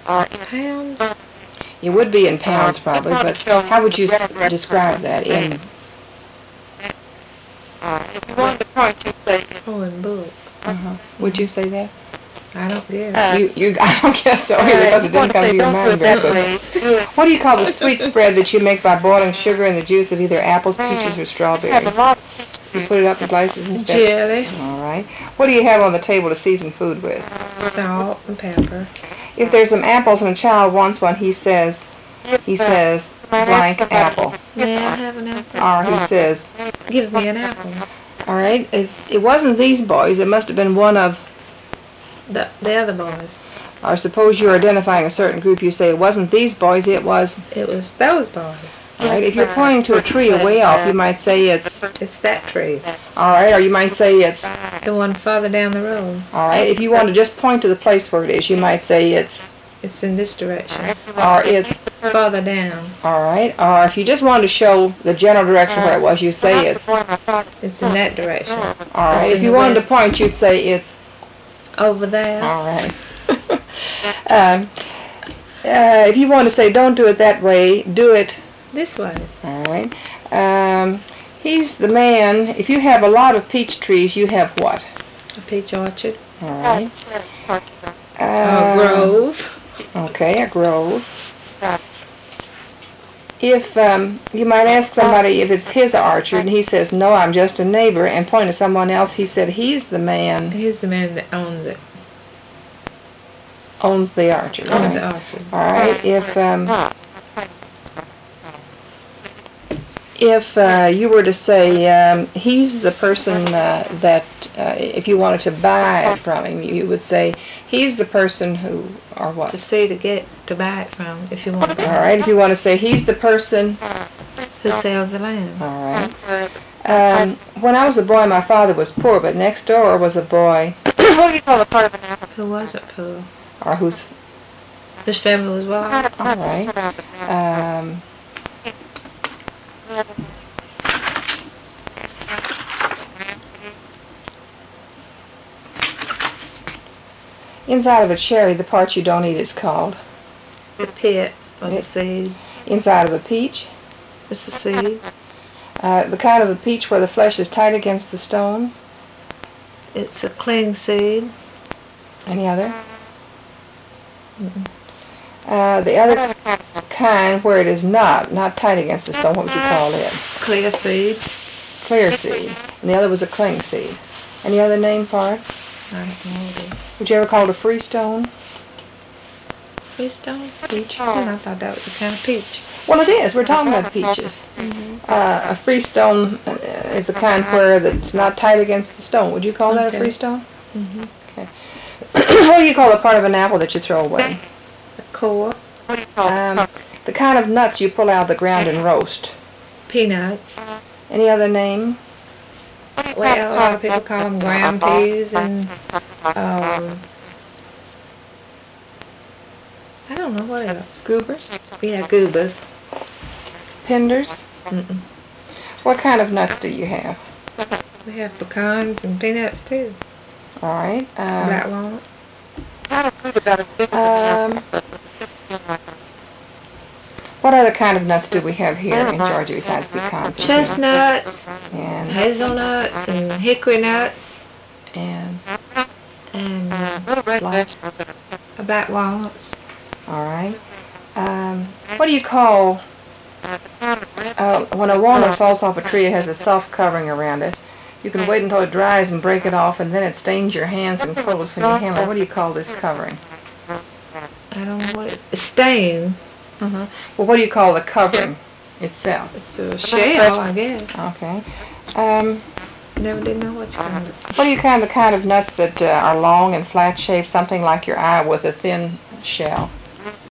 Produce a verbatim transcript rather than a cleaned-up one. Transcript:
Pounds? It would be in pounds probably, but how would you s- describe that in? If you wanted to point, you'd say Oh, in bulk. Uh-huh. Would you say that? I don't guess. You, you, I don't guess so either because it didn't come to your mind very quickly. What do you call the sweet spread that you make by boiling sugar in the juice of either apples, peaches, or strawberries? You put it up in slices and stuff? Jelly, All right. What do you have on the table to season food with? salt, and pepper. If there's some apples and a child wants one, he says, he says, blank apple. May I have an apple? Or he says, Give me an apple. all right, if it wasn't these boys, it must have been one of, The, the other boys. or suppose you're identifying a certain group, you say it wasn't these boys, it was, It was those boys. all right. If you're pointing to a tree away off, you might say it's, It's that tree. all right, or you might say it's, The one farther down the road. all right. If you want to just point to the place where it is, you might say it's, It's in this direction. or it's, Farther down. all right. Or if you just wanted to show the general direction where it was, you say it's, all It's in that direction. right. It's If in you the wanted to west. point, you'd say it's, Over there. all right. um, uh, if you want to say don't do it that way, do it, This way. all right. Um, he's the man. If you have a lot of peach trees, you have what? A peach orchard. All right. A Um, grove. Okay, a grove. If um, you might ask somebody if it's his orchard, and he says, no, I'm just a neighbor, and point to someone else, he said, he's the man He's the man that owns it. owns the orchard. All Owns right. the orchard. All right. If um, if uh, you were to say um, he's the person uh, that, uh, if you wanted to buy it from him, you would say he's the person who, or what? To see to get to buy it from, if you want to. All right. If you want to say he's the person, Who sells the land? all right. Um, when I was a boy, my father was poor, but next door was a boy, What do you call a part of an apple? Who wasn't poor? or who's, His family was well. all right. Um, inside of a cherry, the part you don't eat is called. The pit or the It- seed. Inside of a peach, It's the seed. uh, the kind of a peach where the flesh is tight against the stone. It's a cling seed. Any other? Uh, the other kind where it is not, not tight against the stone, what would you call it? Clear seed. Clear seed. And the other was a cling seed. Any other name for it? I don't know what it is. Would you ever call it a freestone? Freestone? Peach? Oh, I thought that was a kind of peach. Well, it is. We're talking about peaches. Uh, a freestone uh, is the kind where it's not tight against the stone. Would you call that a Okay. freestone? Mm-hmm. Okay. What do you call a part of an apple that you throw away? The core. What do you call Um, it? the kind of nuts you pull out of the ground and roast. Peanuts. Any other name? Well, a lot of people call them ground peas and, um, I don't know what else. Goobers? Yeah, goobers. Penders? Mm-mm. What kind of nuts do you have? We have pecans and peanuts too. All right. Black Um, walnut. Not a food about as big as um, what other kind of nuts do we have here in Georgia besides pecans? and peanuts? Chestnuts, And, hazelnuts, and hickory nuts, and, and uh, little red Black. vegetables that are black walnuts. all right. Um, what do you call, uh, the kind of red uh, when a walnut falls off a tree, it has a soft covering around it. You can wait until it dries and break it off, and then it stains your hands and clothes when you handle it. What do you call this covering? I don't know what it is. Stain. Mm-hmm. Well, what do you call the covering itself? It's a shell, I guess. Okay. Um, Never did know what you called it. what do you kind the kind of nuts that uh, are long and flat shaped, something like your eye with a thin shell?